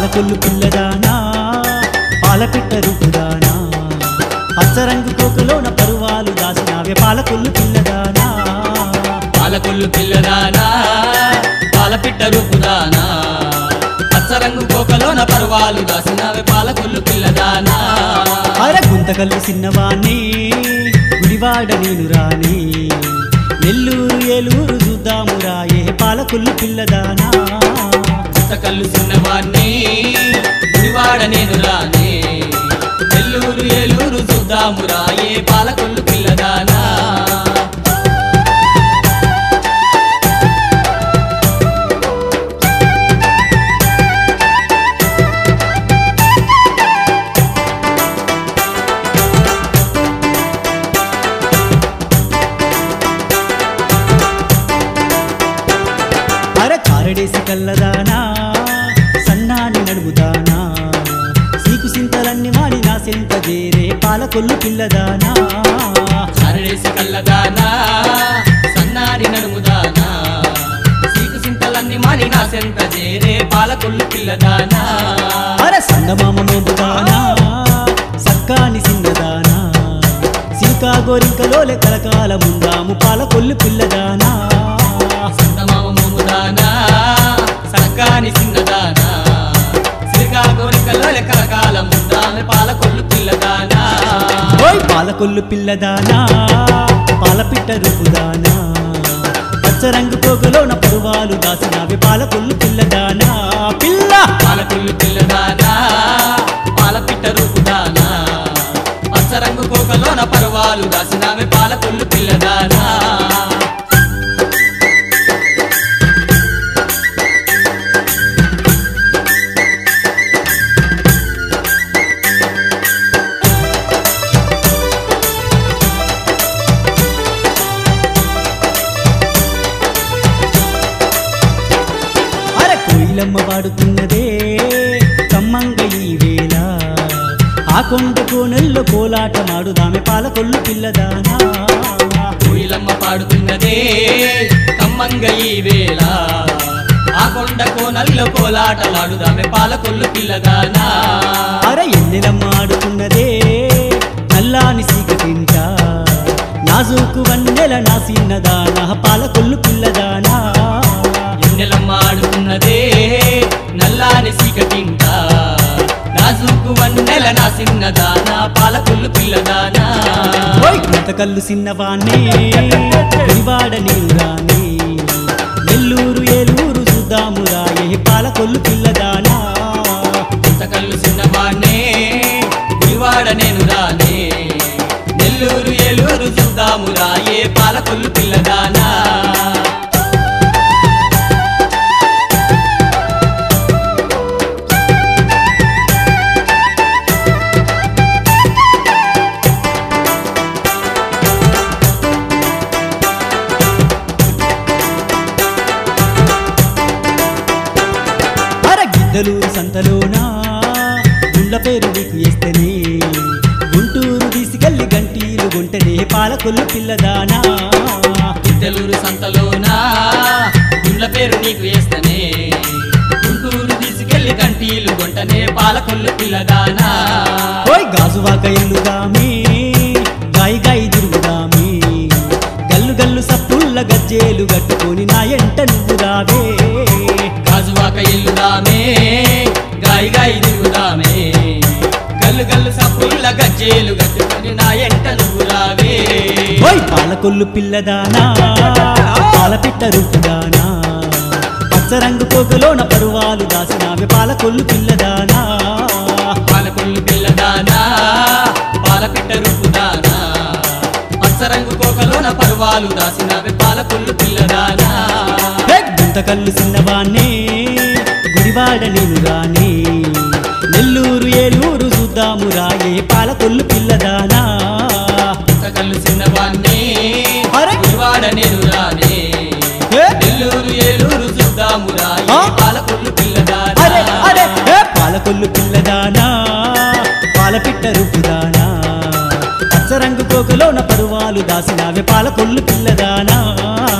పాలకొల్లు పిల్లదానా పాలపిట్ట రూపుదానా పచ్చరంగు కోకలోన పరువాలు దాసినావే పాలకొల్లు పిల్లదానా పాలకొల్లు పిల్లదానా పాలపిట్ట రూపుదానా పచ్చరంగు కోకలోన పరువాలు దాసినావే పాలకొల్లు పిల్లదానా అర గుంతకల్లు సిన్నవాణ్ణి గుడివాడ నేను రాని నెల్లూరు ఏలూరు చూద్దాము రాయే పాలకొల్లు పిల్లదానా గుంతకల్లు సిన్నవాణ్ణి గుడివాడ నేను రాని నెల్లూరు ఏలూరు చూద్దాము రాయే పాలకొల్లు పిల్లదానా కారడేసి కల్లదానా సన్నాని నడుముదానా సీకు సింతలన్నీ మాడి నా సెంత చేరే పాలకొల్లు పిల్లదానా కారడేసి కల్లదానా సన్నాని నడుముదానా సీకు సింతలన్నీ మాడి నా సెంత చేరే పాలకొల్లు పిల్లదానా అర సంగమామ మోపుదానా సక్కాని సింగదానా సింకా గోరింకలోలే కలకాల ముందాము పాలకొల్లు పిల్లదానా సంగమామ మోముదానా సక్కాని సింగదానా సింకా గోరింకలోలే కలకాల ముందాము పాలకొల్లు పిల్లదానా ఓయ్ పాలకొల్లు పిల్లదానా పాలపిట్ట రూపుదానా పచ్చరంగు కోకలోన పరువాలు దాసినావే పాలకొల్లు పిల్లదానా పిల్ల పాలకొల్లు పిల్లదానా పాలపిట్ట రూపుదానా పచ్చరంగు కోకలోన పరువాలు దాసినావే పాలకొల్లు పిల్లదానా కోయిలమ్మ పాడుతున్నదే కమ్మంగ ఈ వేళ ఆ కొండ కోనల్లో కోలాట మాడుదామె పాలకొల్లు పిల్లదానా కోయిలమ్మ పాడుతున్నదే కమ్మంగ ఈ వేళ ఆ కొండ కోనల్లో కోలాటలాడుదామె పాలకొల్లు పిల్లదానా అరే ఎన్నెలమ్మ ఆడుతున్నదే నల్లాని సీకటింట నాజూకు వన్నెల నా సిన్నదానా పాలకొల్లు పిల్లదానా ఎన్నెలమ్మ ఆడుతున్నదే నల్లాని సీకటింట నాజుకు వన్నెల నా సిన్నదానా పాలకొల్లు పిల్లదానా ఓయ్ గుంతకల్లు సిన్నవాణ్ణి గుడివాడ నేను రాని నెల్లూరు ఏలూరు చూద్దాము రాయే పాలకొల్లు పిల్లదానా గుంతకల్లు సిన్నవాణ్ణే గుడివాడ నేను రానే నెల్లూరు ఏలూరు చూద్దాము రాయే పాలకొల్లు పిల్లదానా గిద్దలూరు సంతలోనా గుండ్ల పేరు నీకు వేస్తేనే గుంటూరు తీసుకెళ్ళి గంటీలు గుంటనే పాలకొల్లు పిల్లదానా గిద్దలూరు సంతలోనా గుండ్ల పేరు నీకు వేస్తనే గుంటూరు తీసుకెళ్ళి గంటీలు గుంటనే పాలకొల్లు పిల్లదానా ఓయ్ గాజువాక ఎల్లుదామే గాయి గాయి తిరుగుదామే గల్లు గల్లు సప్పుల్ల గజ్జేలు గట్టుకొని నా ఎంట నువ్వు రావే గాజువాక ఎల్లుదామే గాయి గాయి తిరుగుదామే గల్లు గల్లు సప్పుల్ల గజ్జేలు గట్టుకొని నా ఎంట నువ్వు రావే ఓయ్ పాలకొల్లు పిల్లదానా పాలపిట్ట రూపుదానా పచ్చరంగు కోకలోన పరువాలు దాసినావే పాలకొల్లు పిల్లదానా పాలకొల్లు పిల్లదానా పాలపిట్ట రూపుదానా పచ్చరంగు కోకలోన పరువాలు దాసినావే పాలకొల్లు పిల్లదానా గుంతకల్లు సిన్నవాణ్ణి గుడివాడ నేను రాని నెల్లూరు ఏలూరు చూద్దాము రాయే పాలకొల్లు పిల్లదానా గుంతకల్లు సిన్నవాణ్ణి గుడివాడ నేను రానే నెల్లూరు ఏలూరు చూద్దాము రాయే పాలకొల్లు పిల్లదానా పాలకొల్లు పిల్లదానా పాలపిట్ట రూపుదానా పచ్చరంగు కోకలోన పరువాలు దాసినావే పాలకొల్లు పిల్లదానా